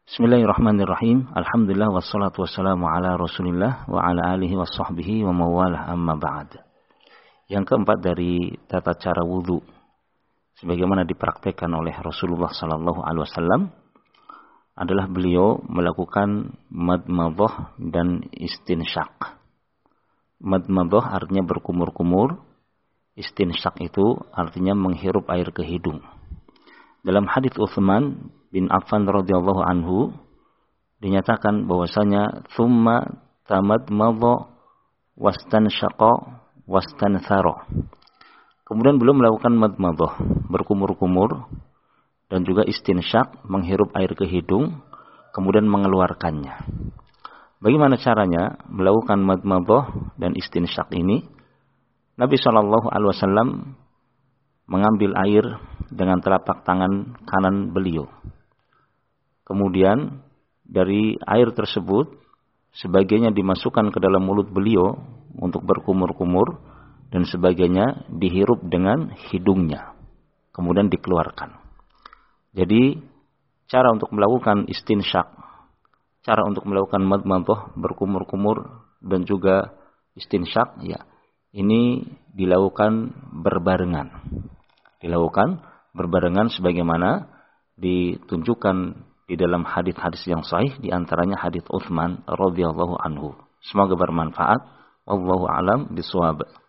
Bismillahirrahmanirrahim. Alhamdulillah wassalatu wassalamu ala Rasulillah wa ala alihi washabbihi wa mawalah amma ba'd. Yang keempat dari tata cara wudu sebagaimana dipraktekkan oleh Rasulullah sallallahu alaihi wasallam adalah beliau melakukan madmadhah dan istinsyaq. Madmadhah artinya berkumur-kumur, istinsyaq itu artinya menghirup air ke hidung. Dalam hadits Utsman bin Affan radhiyallahu anhu dinyatakan bahwasanya tsumma tamadmadha wastansyaqa wastanthara. Kemudian beliau melakukan madmadhah, berkumur-kumur, dan juga istinsyaq, menghirup air ke hidung, kemudian mengeluarkannya. Bagaimana caranya melakukan madmadhah dan istinsyaq ini? Nabi SAW mengambil air dengan telapak tangan kanan beliau. Kemudian dari air tersebut sebagainya dimasukkan ke dalam mulut beliau untuk berkumur-kumur dan sebagainya dihirup dengan hidungnya. Kemudian dikeluarkan. Jadi cara untuk melakukan istinsyaq, cara untuk melakukan madmadhah, berkumur-kumur dan juga istinsyaq, ya, ini dilakukan berbarengan. Dilakukan berbarengan sebagaimana ditunjukkan di dalam hadis-hadis yang sahih, di antaranya hadis Utsman radhiyallahu anhu. Semoga bermanfaat. Wallahu a'lam bishawab.